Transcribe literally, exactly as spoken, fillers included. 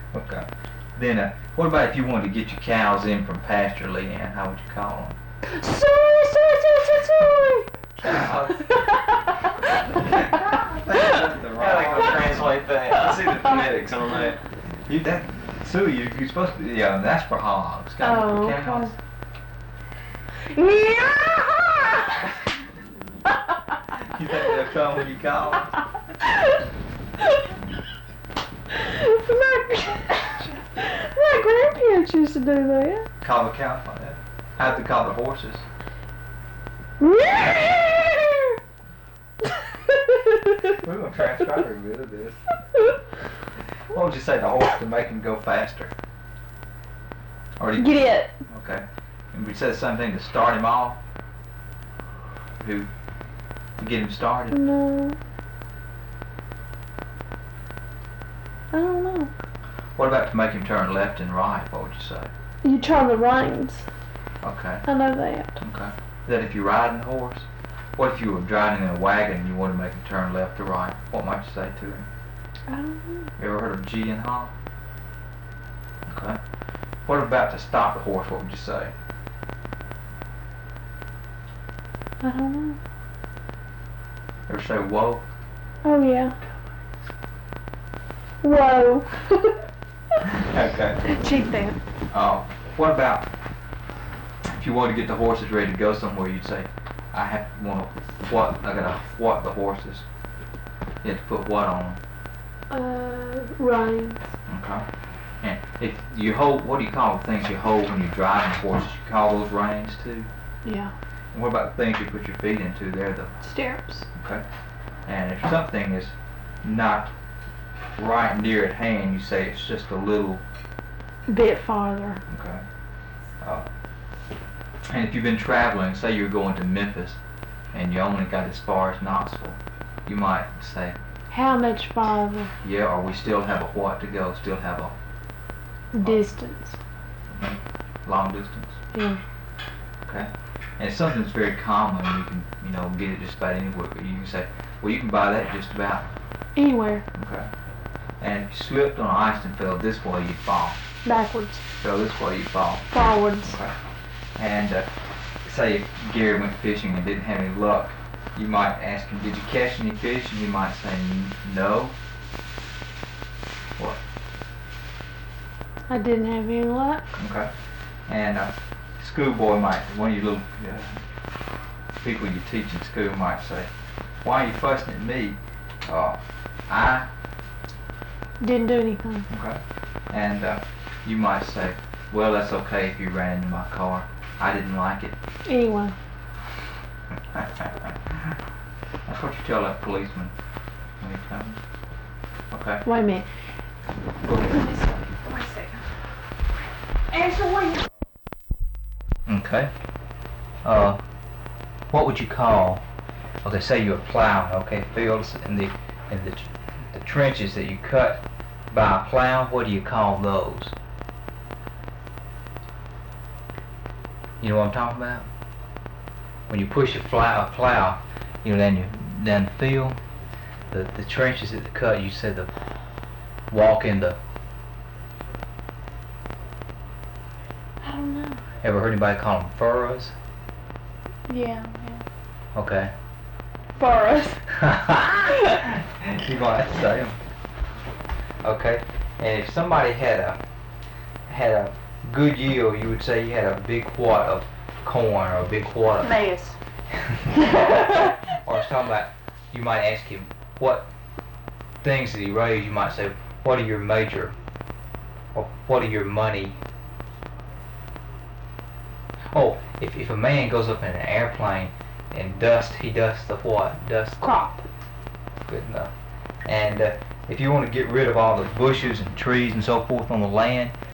Okay. Then, uh, what about if you wanted to get your cows in from pasture, Leanne? How would you call them? Sorry, sorry, sorry, sorry, sorry. Cows. That's the right. I gotta go translate that. I see the phonetics on that. You that Sue, you you're supposed to yeah. That's for hogs. Got Oh, for cows. okay. You think they'll come when you call them? my, my grandparents used to do that. Call the cows like that. How'd they call the horses? We're gonna transcribe every bit of this. What would you say to the horse to make him go faster? Or do you, Get it. okay. And we said the same thing to start him off. Who? To get him started. No. I don't know. What about to make him turn left and right? What would you say? You turn the reins. Okay. I know that. Okay. Is that if you're riding the horse? What if you were driving in a wagon and you wanted to make him turn left or right? What might you say to him? I don't know. You ever heard of G and Haw? Okay. What about to stop the horse? What would you say? I don't know. Ever say whoa? Oh yeah. Whoa. Okay. Check that. Uh, what about if you wanted to get the horses ready to go somewhere? You'd say, I have want to what? I gotta what the horses. You have to put what on them? Uh, reins. Okay. And if you hold, what do you call the things you hold when you're driving horses? You call those reins too? Yeah. And what about the things you put your feet into? They're the Stirrups. okay. And if something is not right near at hand, you say it's just a little Bit farther. okay. Uh, and if you've been traveling, say you're going to Memphis, and you only got as far as Knoxville, you might say, How much farther? yeah, or we still have a what to go, still have a Distance. long distance. Yeah. Okay. And it's something that's very common. You can, you know, get it just about anywhere. But you can say, well, you can buy that just about. Anywhere. Okay. And if you slipped on ice and fell this way, you'd fall. Backwards. Fell this way, you'd fall. Forwards. Okay. And uh, say if Gary went fishing and didn't have any luck, you might ask him, did you catch any fish? And he might say, no. What? I didn't have any luck. Okay. And uh, schoolboy might, one of your little uh, people you teach in school might say, why are you fussing at me? Uh, I, Didn't do anything. okay. And uh, you might say, well, that's okay if you ran into my car. I didn't like it. Anyway. That's what you tell that policeman when he comes. Okay. Wait a minute. Go ahead. Wait a second. Answer wait. Okay. Uh, what would you call? Okay, say you're plowing. Okay, fields in the in the the trenches that you cut by a plow. What do you call those? You know what I'm talking about? When you push a plow, a plow, you know, then you down the field, the the trenches that the cut. You said the walk in the. I don't know. Ever heard anybody call them furrows? Yeah, yeah. Okay. Furrows. You might say them. Okay. And if somebody had a had a good yield, you would say you had a big wad of corn or a big wad of. Maize. Or something about. You might ask him what things did he raise. You might say, what are your major, or what are your money. Oh, if if a man goes up in an airplane and dust, he dusts the what? Dust Crop. Good enough. And uh, if you want to get rid of all the bushes and trees and so forth on the land,